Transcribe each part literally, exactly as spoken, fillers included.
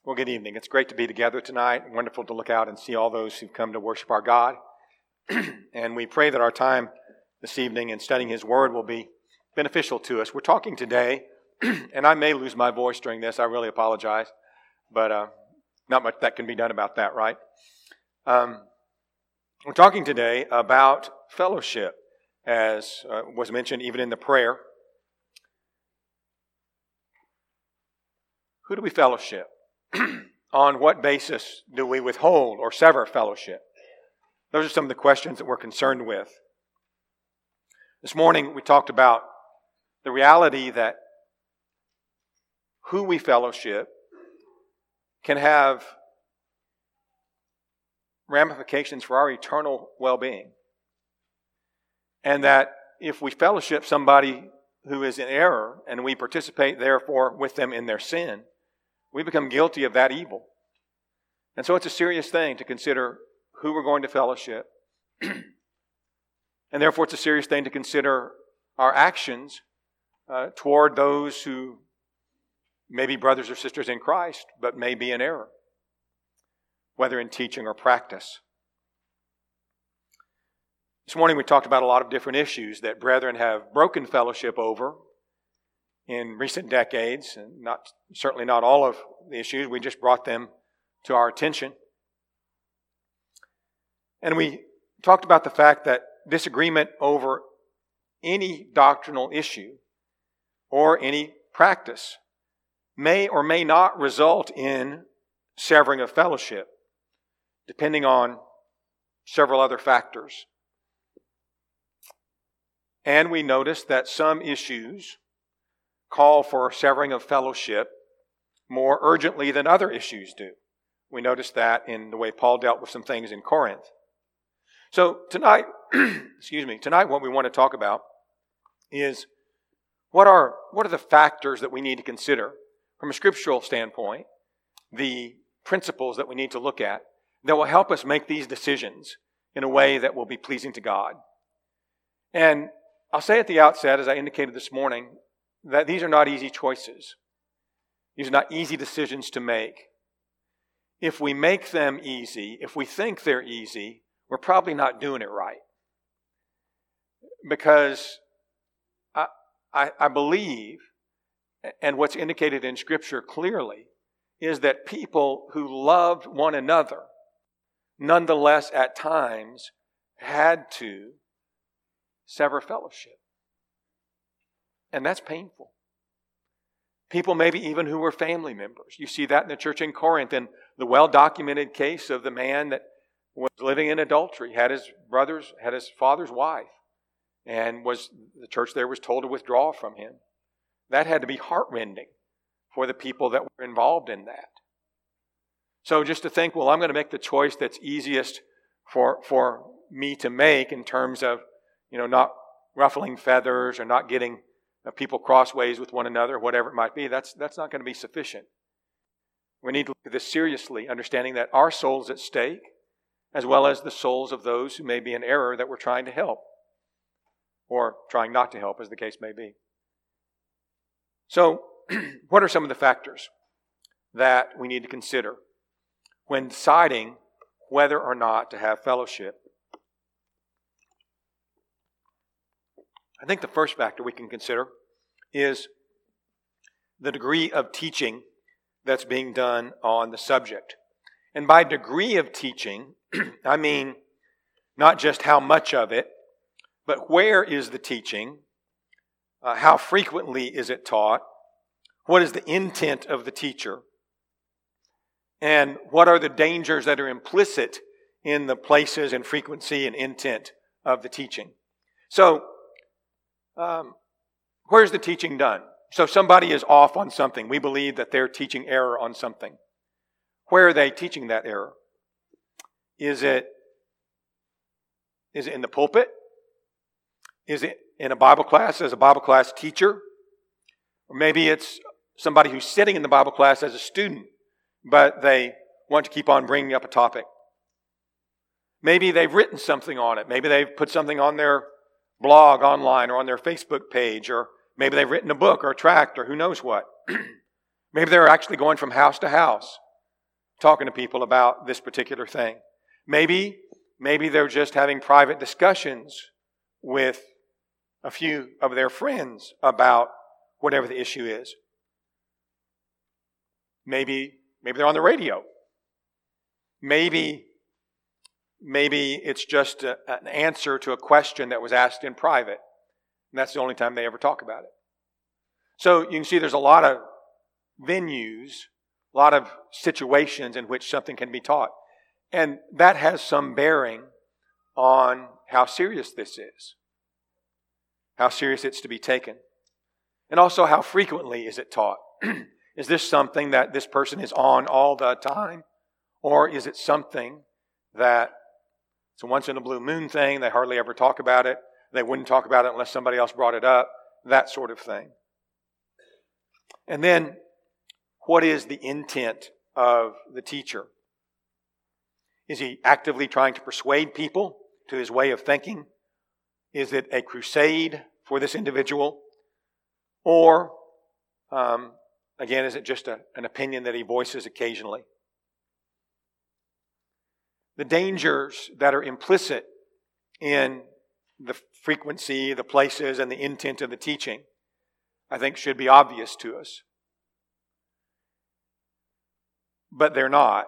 Well, good evening. It's great to be together tonight. Wonderful to look out and see all those who've come to worship our God. And we pray that our time this evening in studying His Word will be beneficial to us. We're talking today, and I may lose my voice during this. I really apologize. But uh, not much that can be done about that, right? Um, we're talking today about fellowship, as uh, was mentioned even in the prayer. Who do we fellowship? On what basis do we withhold or sever fellowship? Those are some of the questions that we're concerned with. This morning we talked about the reality that who we fellowship can have ramifications for our eternal well-being. And that if we fellowship somebody who is in error and we participate therefore with them in their sin, we become guilty of that evil. And so it's a serious thing to consider who we're going to fellowship. And therefore it's a serious thing to consider our actions uh, toward those who may be brothers or sisters in Christ, but may be in error, whether in teaching or practice. This morning we talked about a lot of different issues that brethren have broken fellowship over in recent decades, and not certainly not all of the issues. We just brought them to our attention. And we talked about the fact that disagreement over any doctrinal issue or any practice may or may not result in severing of fellowship, depending on several other factors. And we noticed that some issues call for severing of fellowship more urgently than other issues do. We noticed that in the way Paul dealt with some things in Corinth. So tonight, excuse me, tonight what we want to talk about is what are what are the factors that we need to consider from a scriptural standpoint, the principles that we need to look at that will help us make these decisions in a way that will be pleasing to God. And I'll say at the outset, as I indicated this morning, that these are not easy choices. These are not easy decisions to make. If we make them easy, if we think they're easy, we're probably not doing it right. Because I, I, I believe, and what's indicated in Scripture clearly, is that people who loved one another, nonetheless at times had to sever fellowship. And that's painful. People maybe even who were family members. You see that in the church in Corinth, in the well-documented case of the man that was living in adultery, had his brother's, had his father's wife, and was the church there was told to withdraw from him. That had to be heartrending for the people that were involved in that. So just to think, well, I'm going to make the choice that's easiest for for me to make in terms of, you know, not ruffling feathers or not getting people crossways with one another, whatever it might be, that's that's not going to be sufficient. We need to look at this seriously, understanding that our soul's at stake, as well as the souls of those who may be in error that we're trying to help, or trying not to help, as the case may be. So, what are some of the factors that we need to consider when deciding whether or not to have fellowship? I think the first factor we can consider is the degree of teaching that's being done on the subject. And by degree of teaching, I mean not just how much of it, but where is the teaching? Uh, how frequently is it taught? What is the intent of the teacher? And what are the dangers that are implicit in the places and frequency and intent of the teaching? So, Um, where's the teaching done? So somebody is off on something. We believe that they're teaching error on something. Where are they teaching that error? Is it, is it in the pulpit? Is it in a Bible class as a Bible class teacher? Or maybe it's somebody who's sitting in the Bible class as a student, but they want to keep on bringing up a topic. Maybe they've written something on it. Maybe they've put something on their blog online or on their Facebook page, or maybe they've written a book or a tract or who knows what. Maybe they're actually going from house to house talking to people about this particular thing. Maybe, maybe they're just having private discussions with a few of their friends about whatever the issue is. Maybe, maybe they're on the radio. Maybe, maybe it's just a, an answer to a question that was asked in private. And that's the only time they ever talk about it. So you can see there's a lot of venues, a lot of situations in which something can be taught. And that has some bearing on how serious this is. How serious it's to be taken. And also how frequently is it taught. Is this something that this person is on all the time? Or is it something that it's a once in a blue moon thing, they hardly ever talk about it, they wouldn't talk about it unless somebody else brought it up, that sort of thing. And then, what is the intent of the teacher? Is he actively trying to persuade people to his way of thinking? Is it a crusade for this individual? Or, um, again, is it just a, an opinion that he voices occasionally? The dangers that are implicit in the frequency, the places, and the intent of the teaching, I think should be obvious to us. But they're not.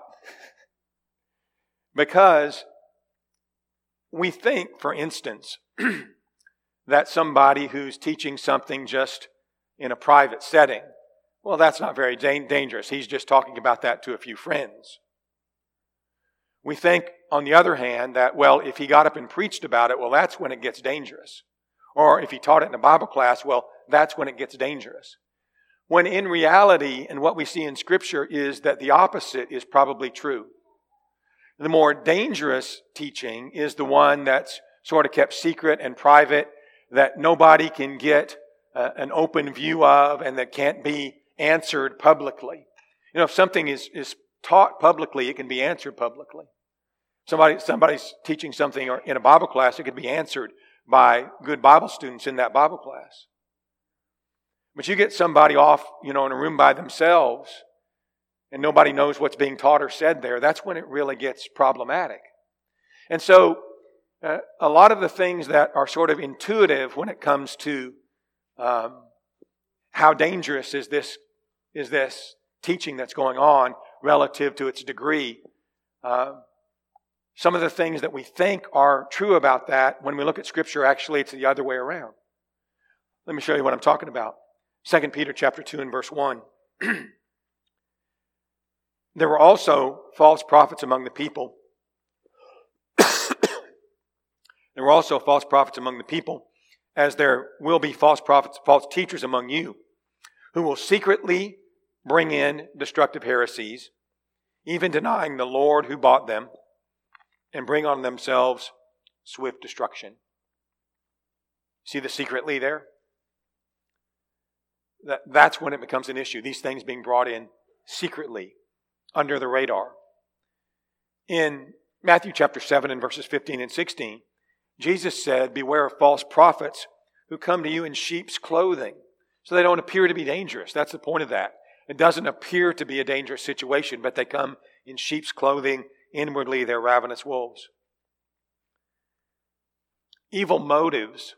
Because we think, for instance, that somebody who's teaching something just in a private setting, well, that's not very da- dangerous. He's just talking about that to a few friends. We think, on the other hand, that, well, if he got up and preached about it, well, that's when it gets dangerous. Or if he taught it in a Bible class, well, that's when it gets dangerous. When in reality, and what we see in Scripture is that the opposite is probably true. The more dangerous teaching is the one that's sort of kept secret and private, that nobody can get uh, an open view of and that can't be answered publicly. You know, if something is, is taught publicly, it can be answered publicly. Somebody, somebody's teaching something in a Bible class, it could be answered by good Bible students in that Bible class. But you get somebody off, you know, in a room by themselves, and nobody knows what's being taught or said there, that's when it really gets problematic. And so, uh, a lot of the things that are sort of intuitive when it comes to um, how dangerous is this, is this teaching that's going on relative to its degree. Uh, some of the things that we think are true about that, when we look at Scripture, actually it's the other way around. Let me show you what I'm talking about. Second Peter chapter two and verse one. There were also false prophets among the people. There were also false prophets among the people, as there will be false prophets, false teachers among you, who will secretly bring in destructive heresies, even denying the Lord who bought them, and bring on themselves swift destruction. See the secretly there? That, that's when it becomes an issue. These things being brought in secretly, under the radar. In Matthew chapter seven and verses fifteen and sixteen, Jesus said, beware of false prophets who come to you in sheep's clothing. So they don't appear to be dangerous. That's the point of that. It doesn't appear to be a dangerous situation, but they come in sheep's clothing. Inwardly, they're ravenous wolves. Evil motives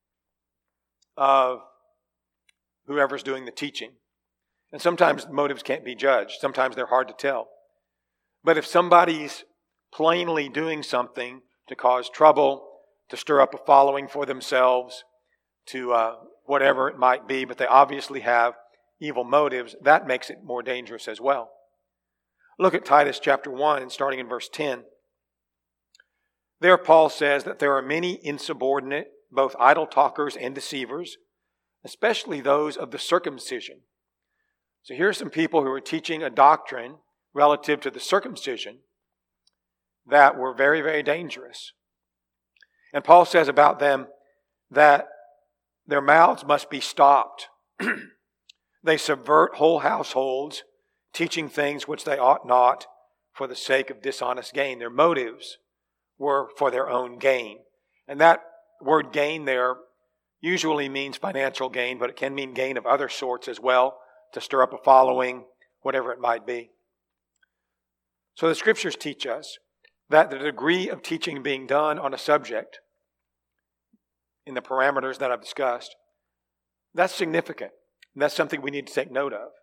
of whoever's doing the teaching. And sometimes motives can't be judged. Sometimes they're hard to tell. But if somebody's plainly doing something to cause trouble, to stir up a following for themselves, to uh, whatever it might be, but they obviously have evil motives, that makes it more dangerous as well. Look at Titus chapter one and starting in verse ten. There Paul says that there are many insubordinate, both idle talkers and deceivers, especially those of the circumcision. So here are some people who are teaching a doctrine relative to the circumcision that were very, very dangerous. And Paul says about them that their mouths must be stopped. They subvert whole households, teaching things which they ought not for the sake of dishonest gain. Their motives were for their own gain. And that word gain there usually means financial gain, but it can mean gain of other sorts as well, to stir up a following, whatever it might be. So the Scriptures teach us that the degree of teaching being done on a subject in the parameters that I've discussed, that's significant. And that's something we need to take note of.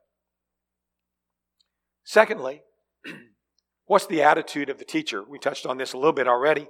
Secondly, what's the attitude of the teacher? We touched on this a little bit already.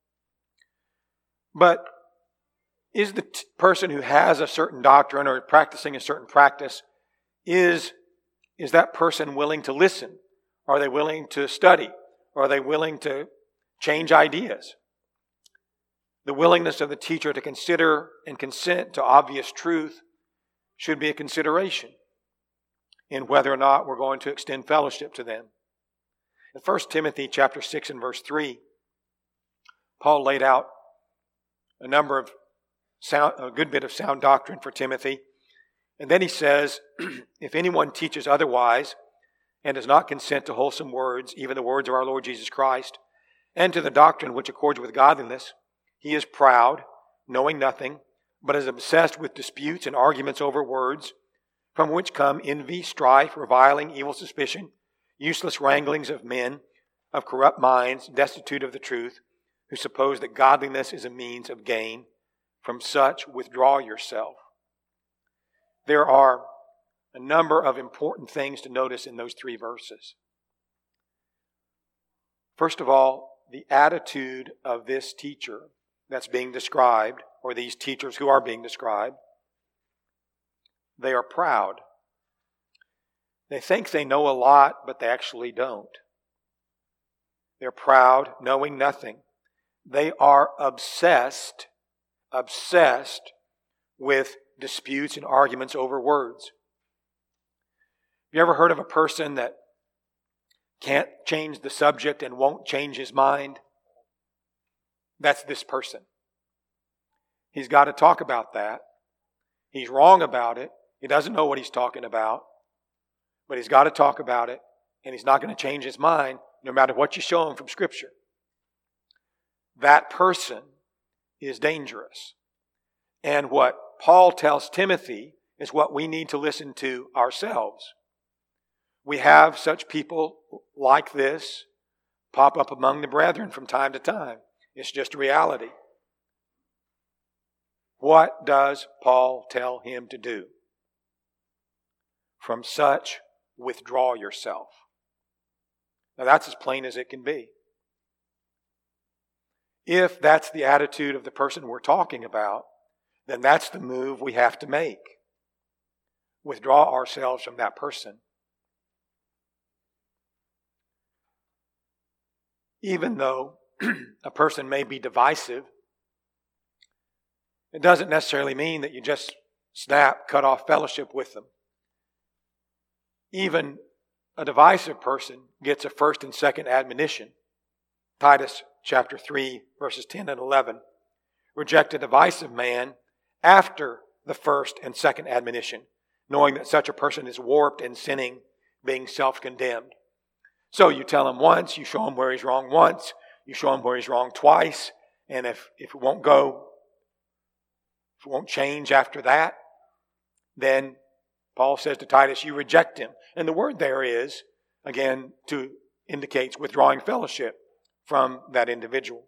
But is the t- person who has a certain doctrine or practicing a certain practice, is, is that person willing to listen? Are they willing to study? Are they willing to change ideas? The willingness of the teacher to consider and consent to obvious truth should be a consideration in whether or not we're going to extend fellowship to them. In First Timothy chapter six and verse three, Paul laid out a number of sound, a good bit of sound doctrine for Timothy. And then he says, if anyone teaches otherwise and does not consent to wholesome words, even the words of our Lord Jesus Christ, and to the doctrine which accords with godliness, he is proud, knowing nothing, but is obsessed with disputes and arguments over words, from which come envy, strife, reviling, evil suspicion, useless wranglings of men, of corrupt minds, destitute of the truth, who suppose that godliness is a means of gain. From such withdraw yourself. There are a number of important things to notice in those three verses. First of all, the attitude of this teacher that's being described, or these teachers who are being described, they are proud. They think they know a lot, but they actually don't. They're proud, knowing nothing. They are obsessed, obsessed with disputes and arguments over words. Have you ever heard of a person that can't change the subject and won't change his mind? That's this person. He's got to talk about that. He's wrong about it. He doesn't know what he's talking about. But he's got to talk about it. And he's not going to change his mind no matter what you show him from Scripture. That person is dangerous. And what Paul tells Timothy is what we need to listen to ourselves. We have such people like this pop up among the brethren from time to time. It's just a reality. What does Paul tell him to do? From such, withdraw yourself. Now that's as plain as it can be. If that's the attitude of the person we're talking about, then that's the move we have to make. Withdraw ourselves from that person. Even though a person may be divisive, it doesn't necessarily mean that you just snap, cut off fellowship with them. Even a divisive person gets a first and second admonition. Titus chapter three, verses ten and eleven. Reject a divisive man after the first and second admonition, knowing that such a person is warped and sinning, being self-condemned. So you tell him once, you show him where he's wrong once, you show him where he's wrong twice, and if, if it won't go, if it won't change after that, then Paul says to Titus, you reject him. And the word there is, again, to indicates withdrawing fellowship from that individual.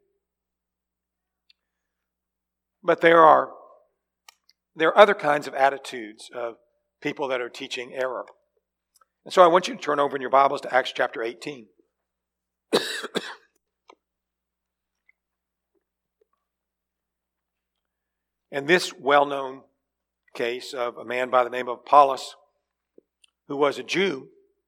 But there are, there are other kinds of attitudes of people that are teaching error. And so I want you to turn over in your Bibles to Acts chapter eighteen. And this well-known case of a man by the name of Apollos, who was a Jew,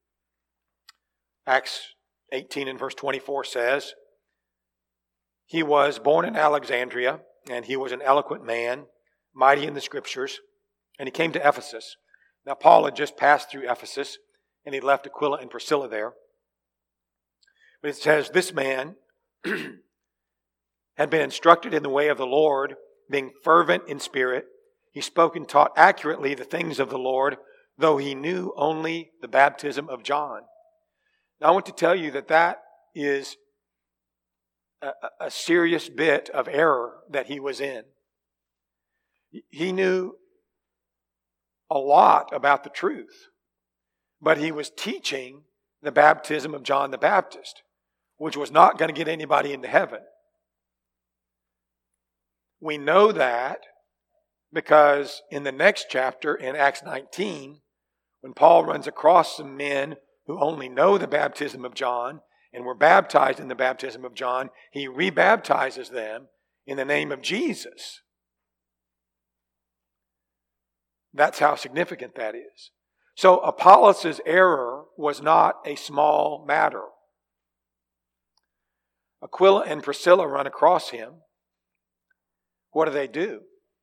Acts eighteen and verse twenty-four says, he was born in Alexandria, and he was an eloquent man, mighty in the Scriptures, and he came to Ephesus. Now Paul had just passed through Ephesus, and he left Aquila and Priscilla there. But it says, this man had been instructed in the way of the Lord, being fervent in spirit. He spoke and taught accurately the things of the Lord, though he knew only the baptism of John. Now I want to tell you that that is a, a serious bit of error that he was in. He knew a lot about the truth, but he was teaching the baptism of John the Baptist, which was not going to get anybody into heaven. We know that because in the next chapter, in Acts nineteen, when Paul runs across some men who only know the baptism of John and were baptized in the baptism of John, he rebaptizes them in the name of Jesus. That's how significant that is. So Apollos' error was not a small matter. Aquila and Priscilla run across him. What do they do?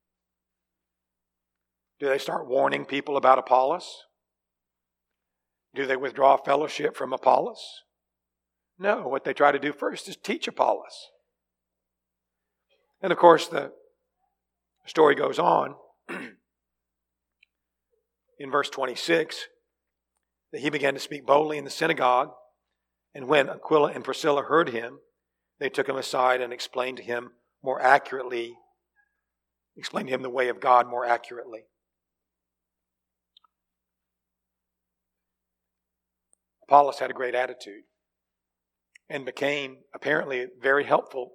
Do they start warning people about Apollos? Do they withdraw fellowship from Apollos? No, what they try to do first is teach Apollos. And of course, the story goes on in verse twenty-six that he began to speak boldly in the synagogue. And when Aquila and Priscilla heard him, they took him aside and explained to him more accurately, explained to him the way of God more accurately. Apollos had a great attitude and became apparently very helpful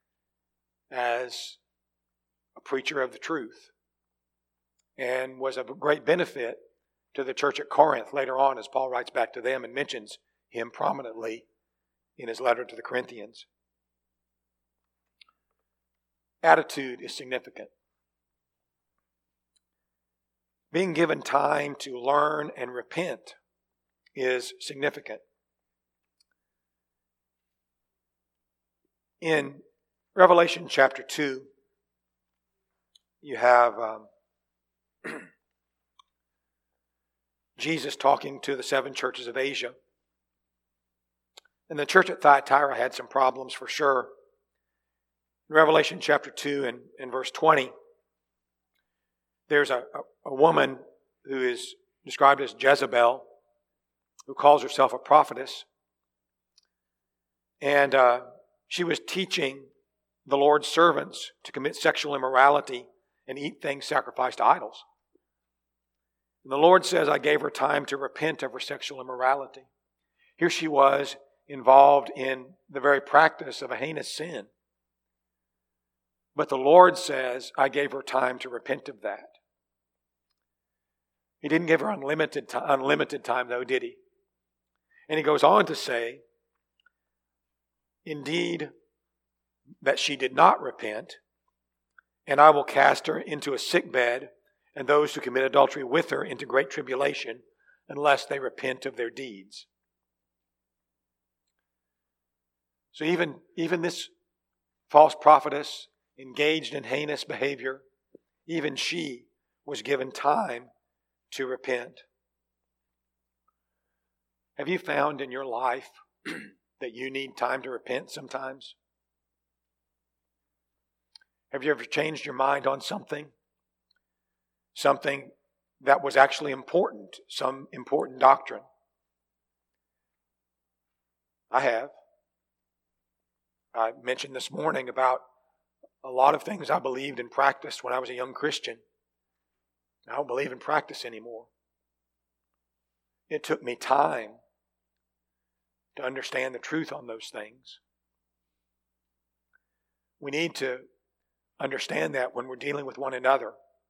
as a preacher of the truth, and was of great benefit to the church at Corinth later on, as Paul writes back to them and mentions him prominently in his letter to the Corinthians. Attitude is significant. Being given time to learn and repent is significant. In Revelation chapter two, you have um, Jesus talking to the seven churches of Asia. And the church at Thyatira had some problems for sure. In Revelation chapter two and, and verse twenty, there's a, a, a woman who is described as Jezebel, who calls herself a prophetess. And uh, she was teaching the Lord's servants to commit sexual immorality and eat things sacrificed to idols. And the Lord says, I gave her time to repent of her sexual immorality. Here she was involved in the very practice of a heinous sin. But the Lord says, I gave her time to repent of that. He didn't give her unlimited, t- unlimited time, though, did he? And he goes on to say, indeed, that she did not repent, and I will cast her into a sick bed, and those who commit adultery with her into great tribulation, unless they repent of their deeds. So even, even this false prophetess, engaged in heinous behavior, even she was given time to repent. Have you found in your life that you need time to repent sometimes? Have you ever changed your mind on something? Something that was actually important, some important doctrine? I have. I mentioned this morning about a lot of things I believed and practiced when I was a young Christian. I don't believe in practice anymore. It took me time to understand the truth on those things. We need to understand that when we're dealing with one another,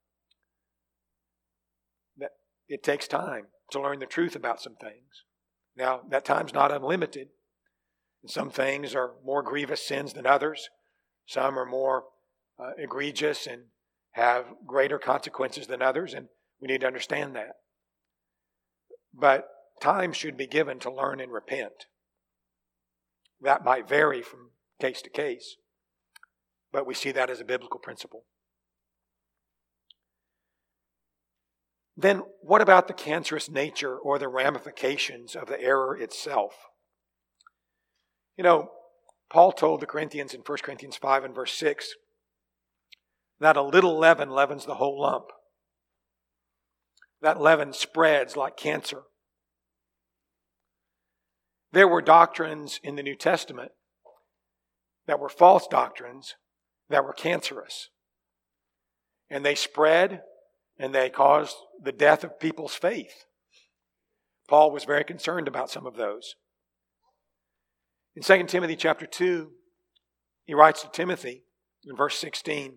that it takes time to learn the truth about some things. Now, that time's not unlimited. And some things are more grievous sins than others. Some are more uh, egregious and have greater consequences than others, and we need to understand that. But time should be given to learn and repent. That might vary from case to case, but we see that as a biblical principle. Then what about the cancerous nature or the ramifications of the error itself? You know, Paul told the Corinthians in First Corinthians five and verse six that a little leaven leavens the whole lump. That leaven spreads like cancer. There were doctrines in the New Testament that were false doctrines that were cancerous. And they spread and they caused the death of people's faith. Paul was very concerned about some of those. In Second Timothy chapter two, he writes to Timothy in verse sixteen,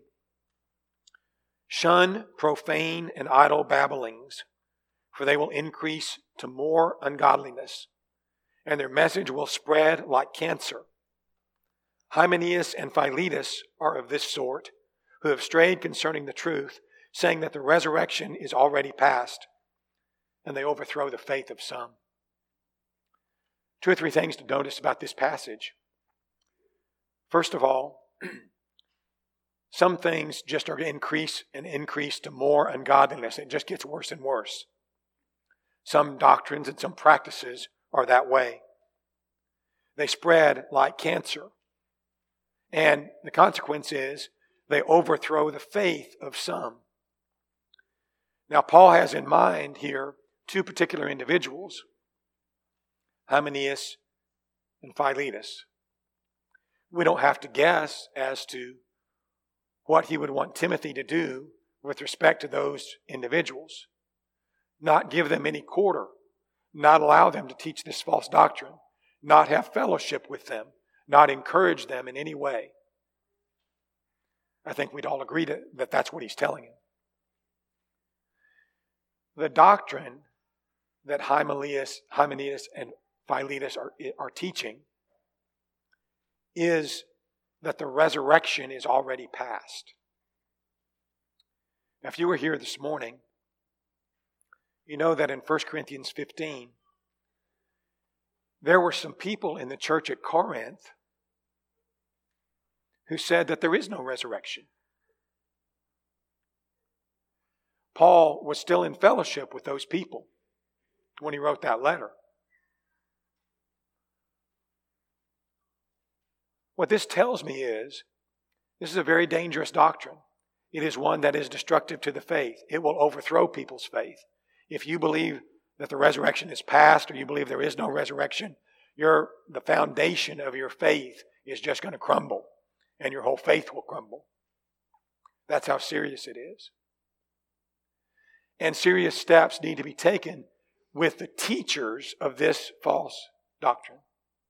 "Shun profane and idle babblings, for they will increase to more ungodliness, and their message will spread like cancer. Hymenaeus and Philetus are of this sort, who have strayed concerning the truth, saying that the resurrection is already past, and they overthrow the faith of some." Two or three things to notice about this passage. First of all, some things just are to increase and increase to more ungodliness. It just gets worse and worse. Some doctrines and some practices are that way. They spread like cancer. And the consequence is they overthrow the faith of some. Now, Paul has in mind here two particular individuals, Hymenaeus and Philetus. We don't have to guess as to what he would want Timothy to do with respect to those individuals. Not give them any quarter, not allow them to teach this false doctrine, not have fellowship with them, not encourage them in any way. I think we'd all agree to, that that's what he's telling him. The doctrine that Hymenaeus, Hymenaeus and Philetus are, are teaching is that the resurrection is already past. Now, if you were here this morning, you know that in First Corinthians fifteen, there were some people in the church at Corinth who said that there is no resurrection. Paul was still in fellowship with those people when he wrote that letter. What this tells me is, this is a very dangerous doctrine. It is one that is destructive to the faith. It will overthrow people's faith. If you believe that the resurrection is past, or you believe there is no resurrection, your the foundation of your faith is just going to crumble, and your whole faith will crumble. That's how serious it is. And serious steps need to be taken with the teachers of this false doctrine.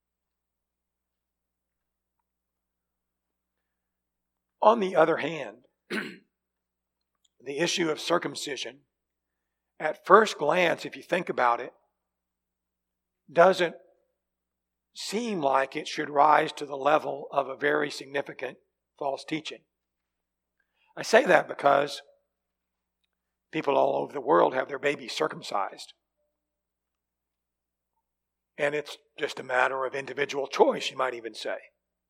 On the other hand, the issue of circumcision, at first glance, if you think about it, doesn't seem like it should rise to the level of a very significant false teaching. I say that because people all over the world have their babies circumcised. And it's just a matter of individual choice, you might even say.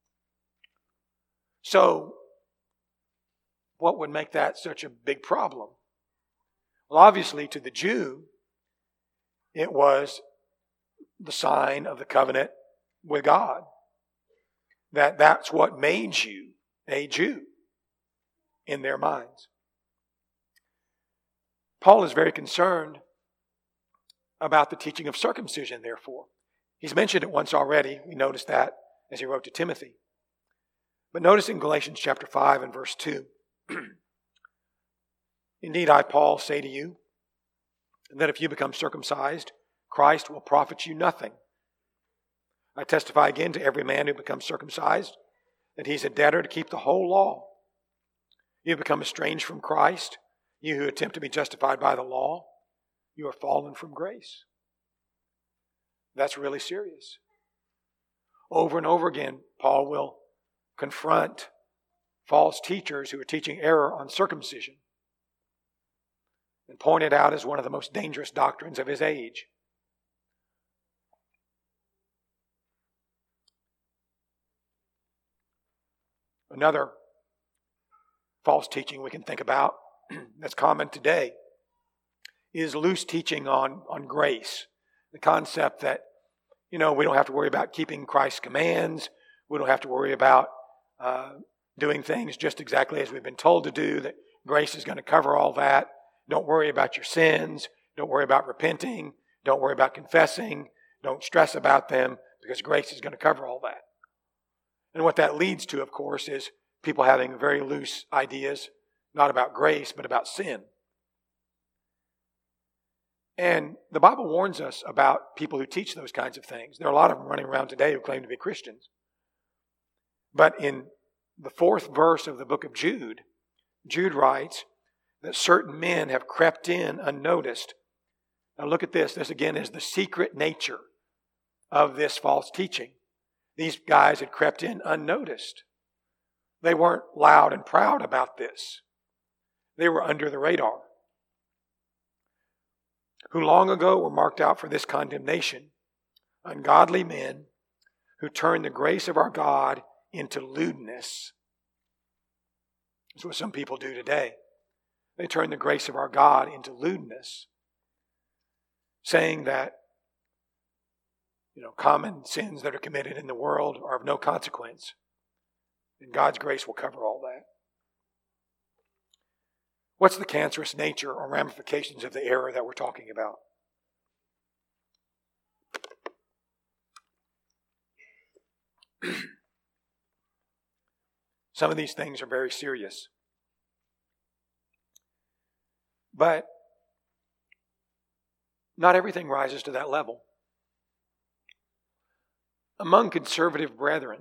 So, what would make that such a big problem? Well, obviously, to the Jew, it was the sign of the covenant with God. That that's what made you a Jew in their minds. Paul is very concerned about the teaching of circumcision, therefore. He's mentioned it once already. We noticed that as he wrote to Timothy. But notice in Galatians chapter five and verse two, "Indeed, I, Paul, say to you, that if you become circumcised, Christ will profit you nothing. I testify again to every man who becomes circumcised, that he's a debtor to keep the whole law. You have become estranged from Christ, you who attempt to be justified by the law. You are fallen from grace." That's really serious. Over and over again, Paul will confront false teachers who are teaching error on circumcision and point it out as one of the most dangerous doctrines of his age. Another false teaching we can think about that's common today is loose teaching on, on grace. The concept that, you know, we don't have to worry about keeping Christ's commands. We don't have to worry about uh, doing things just exactly as we've been told to do, that grace is going to cover all that. Don't worry about your sins. Don't worry about repenting. Don't worry about confessing. Don't stress about them, because grace is going to cover all that. And what that leads to, of course, is people having very loose ideas, not about grace, but about sin. And the Bible warns us about people who teach those kinds of things. There are a lot of them running around today who claim to be Christians. But in the fourth verse of the book of Jude, Jude writes that certain men have crept in unnoticed. Now look at this. This again is the secret nature of this false teaching. These guys had crept in unnoticed. They weren't loud and proud about this. They were under the radar. Who long ago were marked out for this condemnation, ungodly men who turn the grace of our God into lewdness. That's what some people do today. They turn the grace of our God into lewdness, saying that, you know, common sins that are committed in the world are of no consequence, and God's grace will cover all that. What's the cancerous nature or ramifications of the error that we're talking about? Some of these things are very serious. But not everything rises to that level. Among conservative brethren,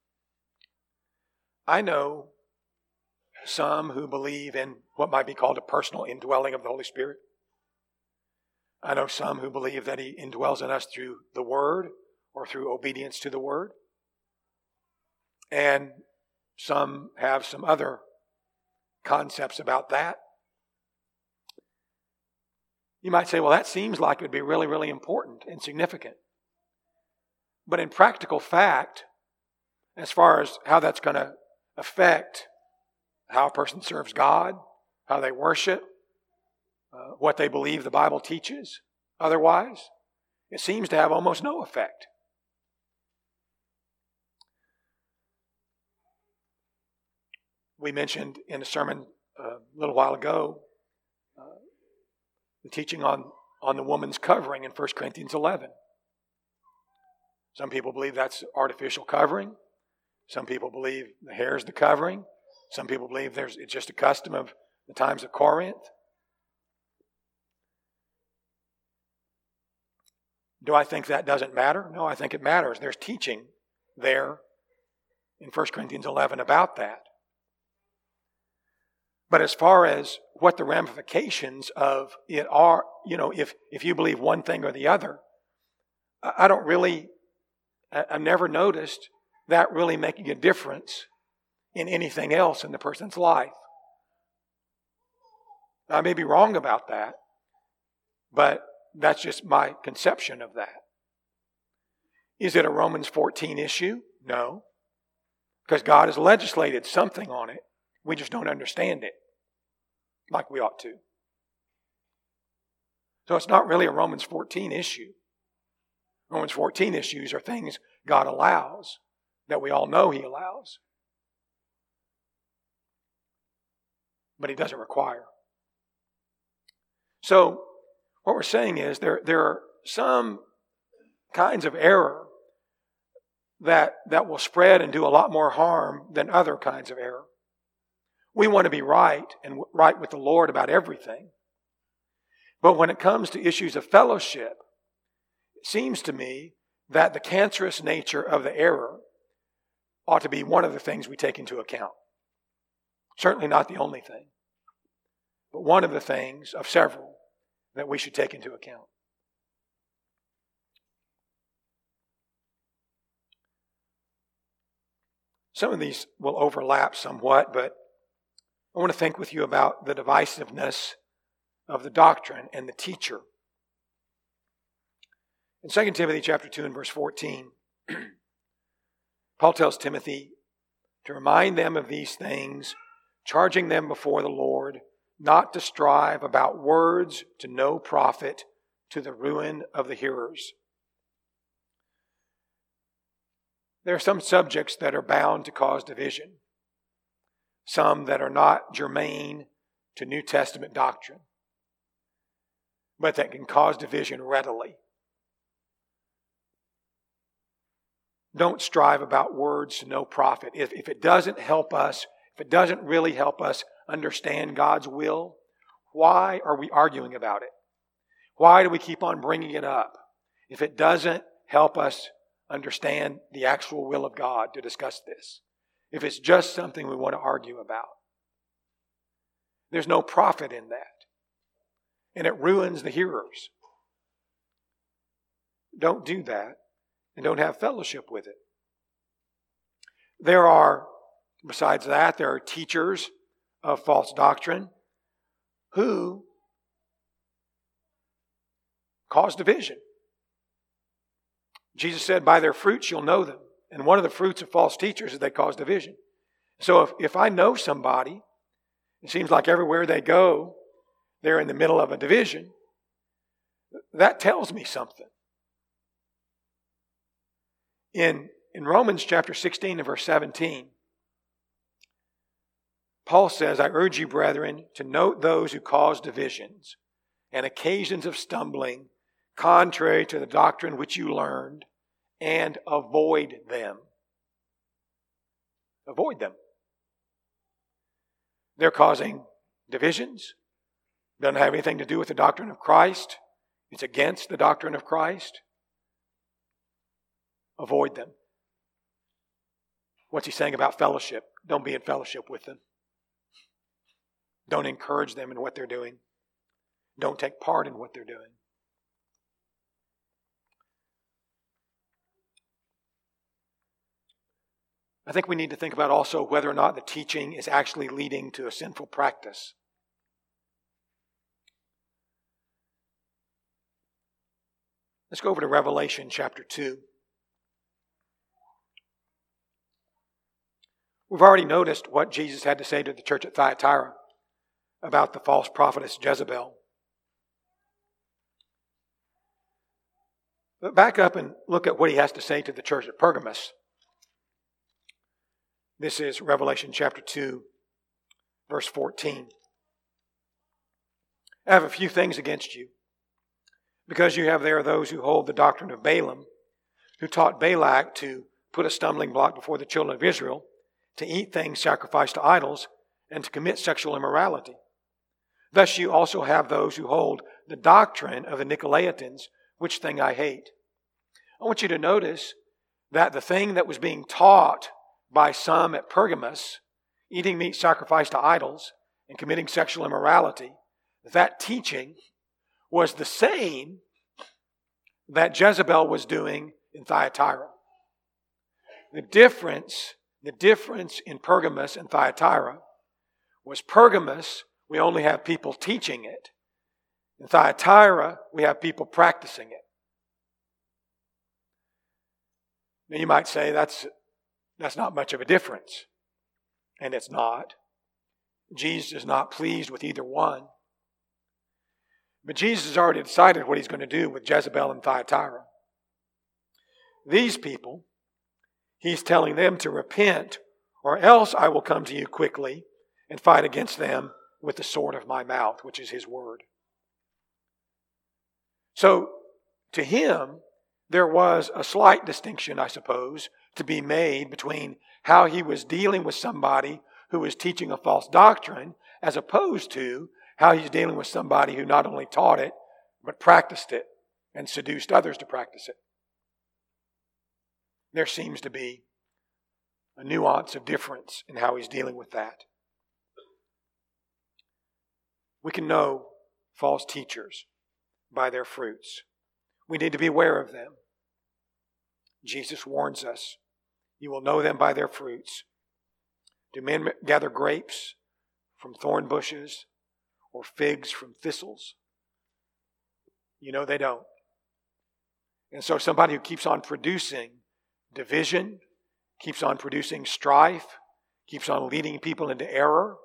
I know some who believe in what might be called a personal indwelling of the Holy Spirit. I know some who believe that He indwells in us through the Word or through obedience to the Word. And some have some other concepts about that. You might say, well, that seems like it would be really, really important and significant. But in practical fact, as far as how that's going to affect how a person serves God, how they worship, uh, what they believe the Bible teaches, otherwise, it seems to have almost no effect. We mentioned in a sermon uh, a little while ago uh, the teaching on, on the woman's covering in First Corinthians eleven. Some people believe that's artificial covering. Some people believe the hair is the covering. Some people believe there's it's just a custom of the times of Corinth. Do I think that doesn't matter? No, I think it matters. There's teaching there in First Corinthians eleven about that. But as far as what the ramifications of it are, you know, if, if you believe one thing or the other, I don't really, I've never noticed that really making a difference in anything else in the person's life. I may be wrong about that, but that's just my conception of that. Is it a Romans fourteen issue? No. Because God has legislated something on it. We just don't understand it like we ought to. So it's not really a Romans fourteen issue. Romans fourteen issues are things God allows that we all know He allows. But He doesn't require. So what we're saying is there, there are some kinds of error that, that will spread and do a lot more harm than other kinds of error. We want to be right and right with the Lord about everything. But when it comes to issues of fellowship, it seems to me that the cancerous nature of the error ought to be one of the things we take into account. Certainly not the only thing, but one of the things of several that we should take into account. Some of these will overlap somewhat, but I want to think with you about the divisiveness of the doctrine and the teacher. In Second Timothy chapter two and verse fourteen, Paul tells Timothy to remind them of these things, charging them before the Lord not to strive about words to no profit, to the ruin of the hearers. There are some subjects that are bound to cause division, some that are not germane to New Testament doctrine, but that can cause division readily. Don't strive about words to no profit. If, if it doesn't help us, if it doesn't really help us understand God's will, why are we arguing about it? Why do we keep on bringing it up if it doesn't help us understand the actual will of God to discuss this? If it's just something we want to argue about. There's no profit in that. And it ruins the hearers. Don't do that and don't have fellowship with it. There are, besides that, there are teachers of false doctrine who cause division. Jesus said, by their fruits you'll know them. And one of the fruits of false teachers is they cause division. So if, if I know somebody, it seems like everywhere they go, they're in the middle of a division, that tells me something. In, in Romans chapter sixteen and verse seventeen, Paul says, I urge you, brethren, to note those who cause divisions and occasions of stumbling, contrary to the doctrine which you learned, and avoid them. Avoid them. They're causing divisions. Doesn't have anything to do with the doctrine of Christ. It's against the doctrine of Christ. Avoid them. What's he saying about fellowship? Don't be in fellowship with them. Don't encourage them in what they're doing. Don't take part in what they're doing. I think we need to think about also whether or not the teaching is actually leading to a sinful practice. Let's go over to Revelation chapter two. We've already noticed what Jesus had to say to the church at Thyatira about the false prophetess Jezebel. But back up and look at what he has to say to the church at Pergamos. This is Revelation chapter two, verse fourteen. I have a few things against you, because you have there those who hold the doctrine of Balaam, who taught Balak to put a stumbling block before the children of Israel, to eat things sacrificed to idols, and to commit sexual immorality. Thus you also have those who hold the doctrine of the Nicolaitans, which thing I hate. I want you to notice that the thing that was being taught by some at Pergamos, eating meat sacrificed to idols and committing sexual immorality, that teaching was the same that Jezebel was doing in Thyatira. The difference, the difference in Pergamos and Thyatira was Pergamos, we only have people teaching it. In Thyatira, we have people practicing it. Now you might say that's That's not much of a difference. And it's not. Jesus is not pleased with either one. But Jesus has already decided what he's going to do with Jezebel and Thyatira. These people, he's telling them to repent, or else I will come to you quickly and fight against them with the sword of my mouth, which is his word. So, to him, there was a slight distinction, I suppose, to be made between how he was dealing with somebody who was teaching a false doctrine as opposed to how he's dealing with somebody who not only taught it, but practiced it and seduced others to practice it. There seems to be a nuance of difference in how he's dealing with that. We can know false teachers by their fruits. We need to be aware of them. Jesus warns us, you will know them by their fruits. Do men gather grapes from thorn bushes or figs from thistles? You know they don't. And so somebody who keeps on producing division, keeps on producing strife, keeps on leading people into error,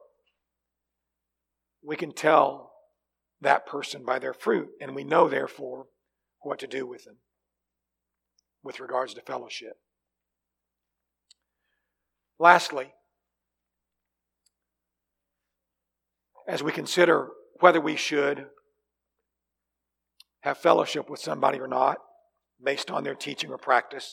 we can tell that person by their fruit, and we know, therefore, what to do with them with regards to fellowship. Lastly, as we consider whether we should have fellowship with somebody or not, based on their teaching or practice,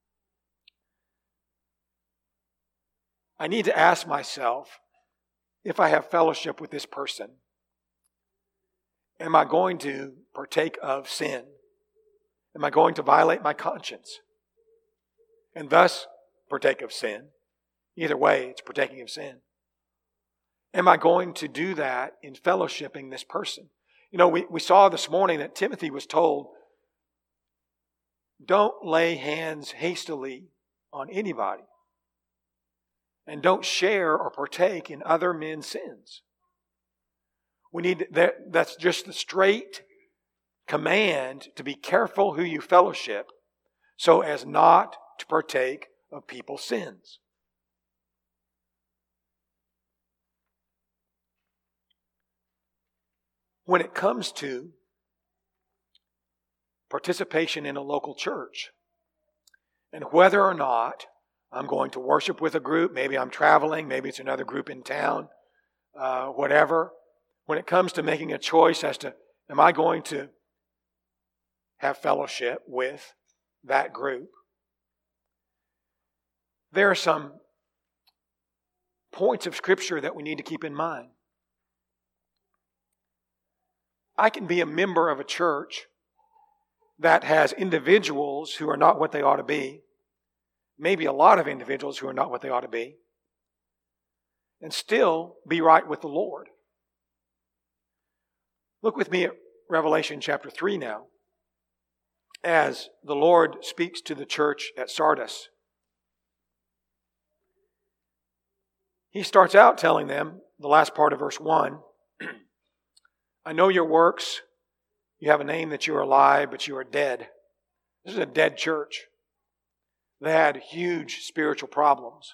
I need to ask myself, if I have fellowship with this person, am I going to partake of sin? Am I going to violate my conscience and thus partake of sin? Either way, it's partaking of sin. Am I going to do that in fellowshipping this person? You know, we, we saw this morning that Timothy was told, don't lay hands hastily on anybody. And don't share or partake in other men's sins. We need that, that's just the straight command to be careful who you fellowship so as not to partake of people's sins. When it comes to participation in a local church, and whether or not I'm going to worship with a group, maybe I'm traveling, maybe it's another group in town, uh, whatever. When it comes to making a choice as to, am I going to have fellowship with that group? There are some points of Scripture that we need to keep in mind. I can be a member of a church that has individuals who are not what they ought to be, maybe a lot of individuals who are not what they ought to be, and still be right with the Lord. Look with me at Revelation chapter three now, as the Lord speaks to the church at Sardis. He starts out telling them, the last part of verse one, I know your works. You have a name that you are alive, but you are dead. This is a dead church. They had huge spiritual problems.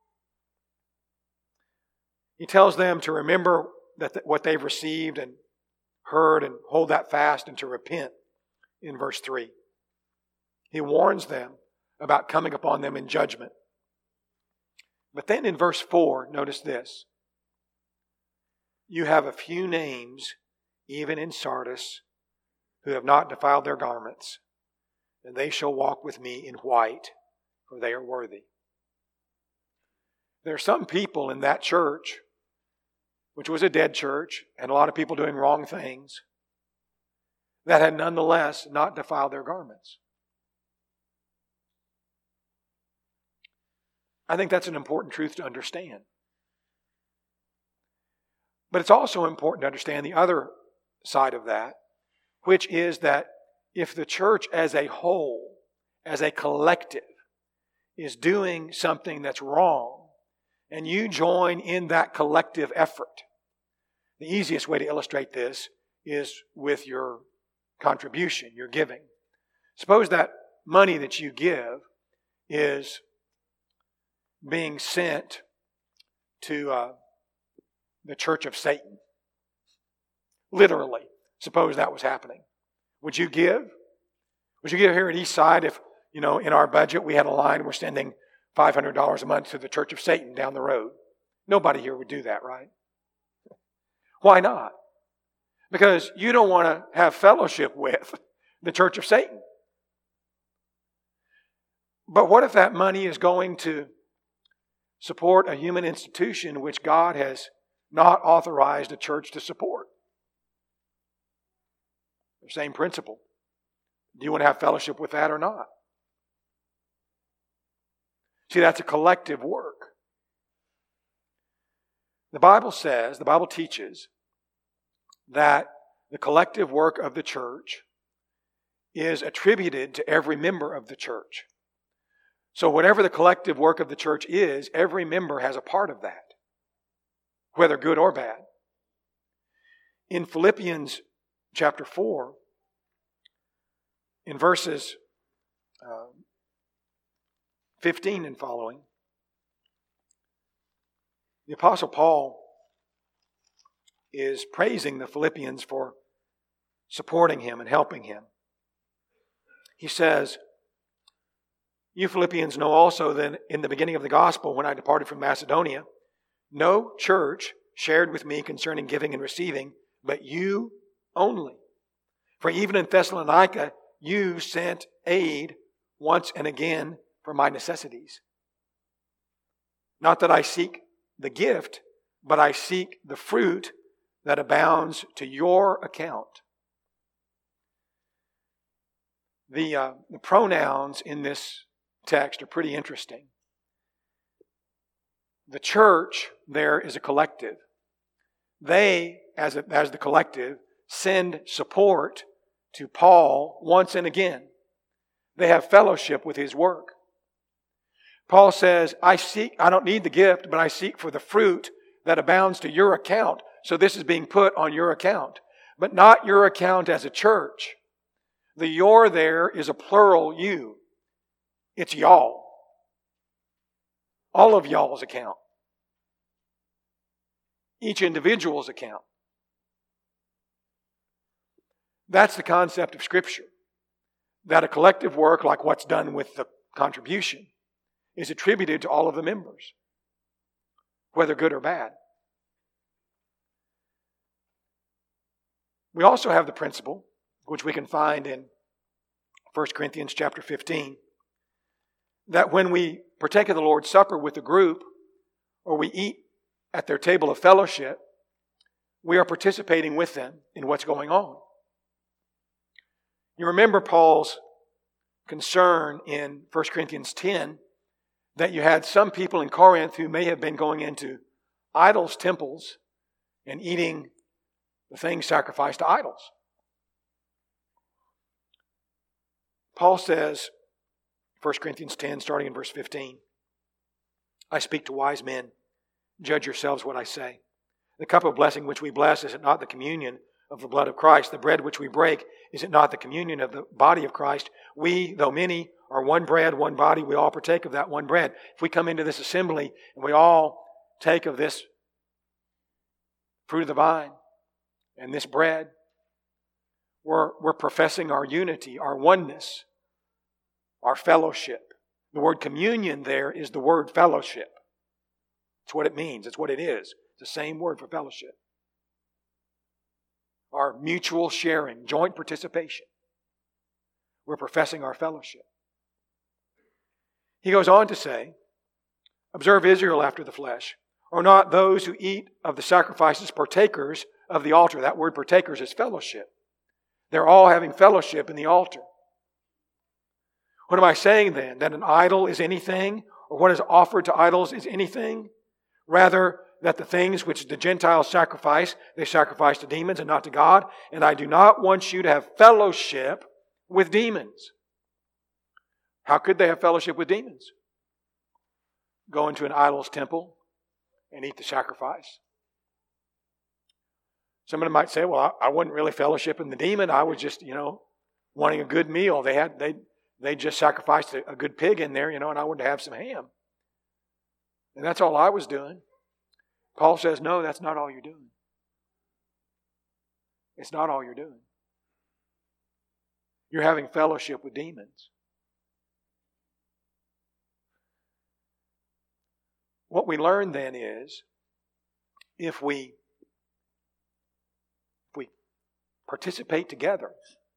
He tells them to remember that what they've received and heard and hold that fast and to repent in verse three. He warns them about coming upon them in judgment. But then in verse four, notice this. You have a few names, even in Sardis, who have not defiled their garments, and they shall walk with me in white, for they are worthy. There are some people in that church, which was a dead church, and a lot of people doing wrong things, that had nonetheless not defiled their garments. I think that's an important truth to understand. But it's also important to understand the other side of that, which is that if the church as a whole, as a collective, is doing something that's wrong, and you join in that collective effort, the easiest way to illustrate this is with your contribution, your giving. Suppose that money that you give is being sent to uh, the church of Satan. Literally, suppose that was happening. Would you give? Would you give here at Eastside if, you know, in our budget we had a line, we're sending five hundred dollars a month to the church of Satan down the road? Nobody here would do that, right? Why not? Because you don't want to have fellowship with the church of Satan. But what if that money is going to support a human institution which God has not authorized a church to support? The same principle. Do you want to have fellowship with that or not? See, that's a collective work. The Bible says, the Bible teaches that the collective work of the church is attributed to every member of the church. So whatever the collective work of the church is, every member has a part of that, whether good or bad. In Philippians chapter four, in verses uh, fifteen and following, the Apostle Paul is praising the Philippians for supporting him and helping him. He says, you Philippians know also that in the beginning of the gospel, when I departed from Macedonia, no church shared with me concerning giving and receiving, but you only. For even in Thessalonica, you sent aid once and again for my necessities. Not that I seek the gift, but I seek the fruit that abounds to your account. The, uh, the pronouns in this text are pretty interesting. The church there is a collective. They, as, a, as the collective, send support to Paul once and again. They have fellowship with his work. Paul says, I seek, I don't need the gift, but I seek for the fruit that abounds to your account. So this is being put on your account. But not your account as a church. The your there is a plural you. It's y'all. All of y'all's account. Each individual's account. That's the concept of Scripture. That a collective work, like what's done with the contribution, is attributed to all of the members, whether good or bad. We also have the principle, which we can find in First Corinthians chapter fifteen, that when we partake of the Lord's Supper with a group, or we eat at their table of fellowship, we are participating with them in what's going on. You remember Paul's concern in First Corinthians ten that you had some people in Corinth who may have been going into idols' temples and eating the things sacrificed to idols. Paul says, First Corinthians ten, starting in verse fifteen, I speak to wise men, judge yourselves what I say. The cup of blessing which we bless, is it not the communion of the blood of Christ? The bread which we break, is it not the communion of the body of Christ? We, though many, are one bread, one body. We all partake of that one bread. If we come into this assembly and we all take of this fruit of the vine and this bread, we're, we're professing our unity, our oneness, our fellowship. The word communion there is the word fellowship. It's what it means. It's what it is. It's the same word for fellowship. Our mutual sharing, joint participation. We're professing our fellowship. He goes on to say, observe Israel after the flesh. Are not those who eat of the sacrifices partakers of the altar? That word partakers is fellowship. They're all having fellowship in the altar. What am I saying then? That an idol is anything? Or what is offered to idols is anything? Rather, that the things which the Gentiles sacrifice, they sacrifice to demons and not to God. And I do not want you to have fellowship with demons. How could they have fellowship with demons? Go into an idol's temple and eat the sacrifice. Somebody might say, well, I wasn't really fellowshipping the demon. I was just, you know, wanting a good meal. They had, they, they just sacrificed a, a good pig in there, you know, and I wanted to have some ham. And that's all I was doing. Paul says, no, that's not all you're doing. It's not all you're doing. You're having fellowship with demons. What we learn then is, if we, if we participate together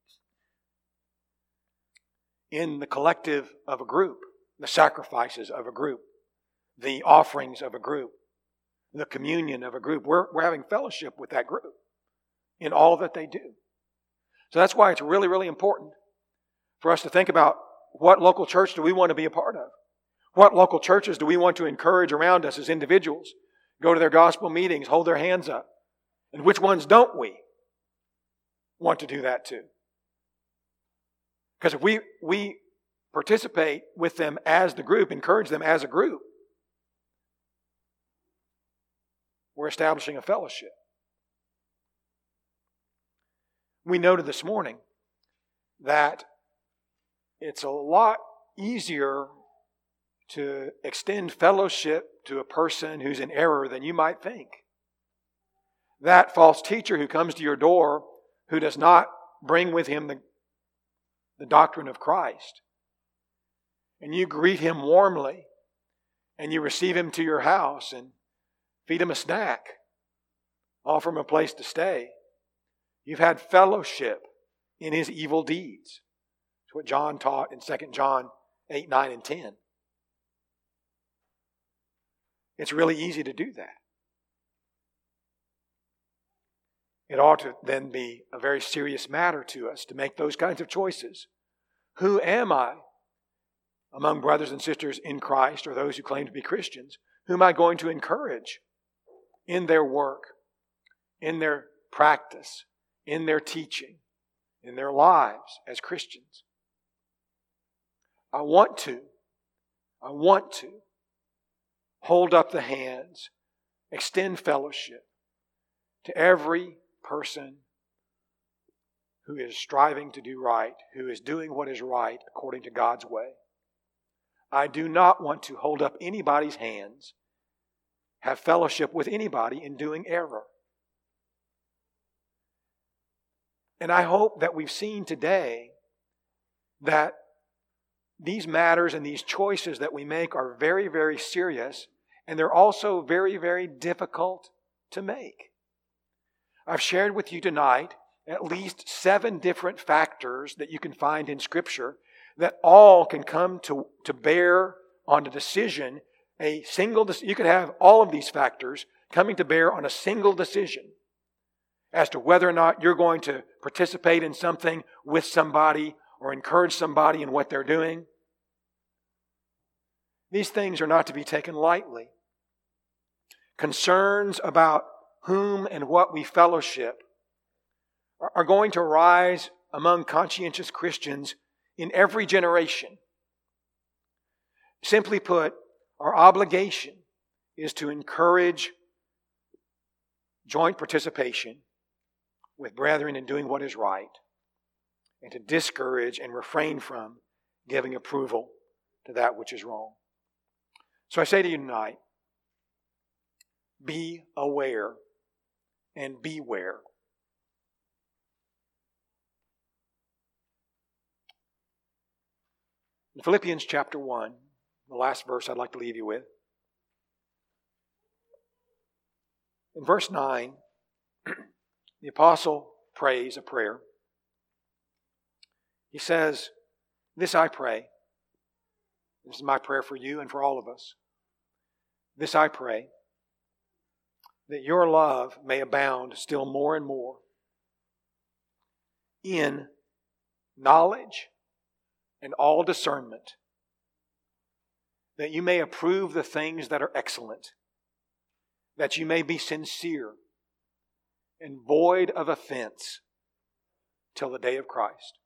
in the collective of a group, the sacrifices of a group, the offerings of a group, the communion of a group, we're, we're having fellowship with that group in all that they do. So that's why it's really, really important for us to think about what local church do we want to be a part of? What local churches do we want to encourage around us as individuals? Go to their gospel meetings, hold their hands up. And which ones don't we want to do that to? Because if we, we participate with them as the group, encourage them as a group, we're establishing a fellowship. We noted this morning that it's a lot easier to extend fellowship to a person who's in error than you might think. That false teacher who comes to your door, who does not bring with him the, the doctrine of Christ, and you greet him warmly, and you receive him to your house, and feed him a snack, offer him a place to stay. You've had fellowship in his evil deeds. That's what John taught in Second John eight, nine, and ten. It's really easy to do that. It ought to then be a very serious matter to us to make those kinds of choices Who am I among brothers and sisters in Christ, or those who claim to be Christians? Who am I going to encourage in their work, in their practice, in their teaching, in their lives as Christians? I want to, I want to hold up the hands, extend fellowship to every person who is striving to do right, who is doing what is right according to God's way. I do not want to hold up anybody's hands, have fellowship with anybody in doing error. And I hope that we've seen today that these matters and these choices that we make are very, very serious, and they're also very, very difficult to make. I've shared with you tonight at least seven different factors that you can find in Scripture that all can come to, to bear on a decision, a single, you could have all of these factors coming to bear on a single decision as to whether or not you're going to participate in something with somebody or encourage somebody in what they're doing. These things are not to be taken lightly. Concerns about whom and what we fellowship are going to arise among conscientious Christians in every generation. Simply put, our obligation is to encourage joint participation with brethren in doing what is right, and to discourage and refrain from giving approval to that which is wrong. So I say to you tonight, be aware and beware. In Philippians chapter one, the last verse I'd like to leave you with. In verse nine, the apostle prays a prayer. He says, "This I pray." This is my prayer for you and for all of us. "This I pray, that your love may abound still more and more in knowledge and all discernment, that you may approve the things that are excellent, that you may be sincere and void of offense till the day of Christ."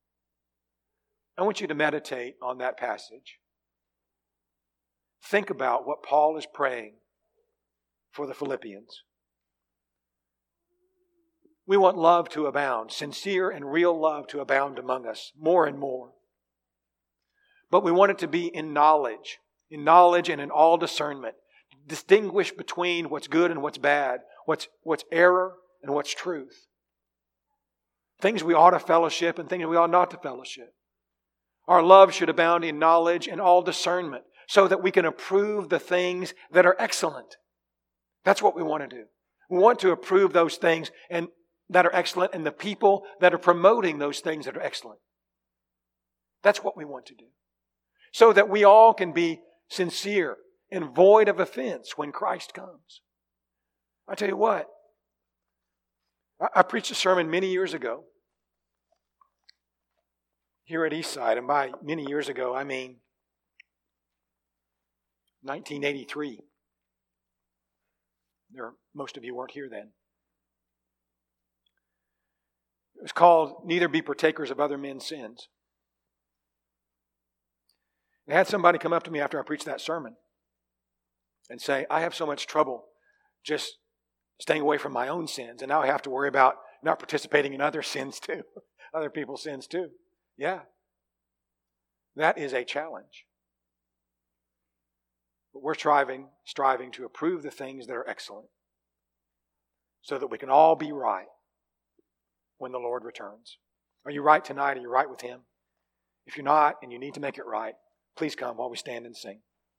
I want you to meditate on that passage. Think about what Paul is praying for the Philippians. We want love to abound, sincere and real love to abound among us more and more. But we want it to be in knowledge, in knowledge and in all discernment. Distinguish between what's good and what's bad, what's, what's error and what's truth. Things we ought to fellowship and things we ought not to fellowship. Our love should abound in knowledge and all discernment so that we can approve the things that are excellent. That's what we want to do. We want to approve those things and that are excellent and the people that are promoting those things that are excellent. That's what we want to do. So that we all can be sincere and void of offense when Christ comes. I tell you what, I, I preached a sermon many years ago here at Eastside, and by many years ago, I mean nineteen eighty-three. There, most of you weren't here then. It was called "Neither Be Partakers of Other Men's Sins." I had somebody come up to me after I preached that sermon and say, "I have so much trouble just staying away from my own sins, and now I have to worry about not participating in other sins too, other people's sins too." Yeah, that is a challenge. But we're striving, striving to approve the things that are excellent so that we can all be right when the Lord returns. Are you right tonight? Are you right with Him? If you're not and you need to make it right, please come while we stand and sing.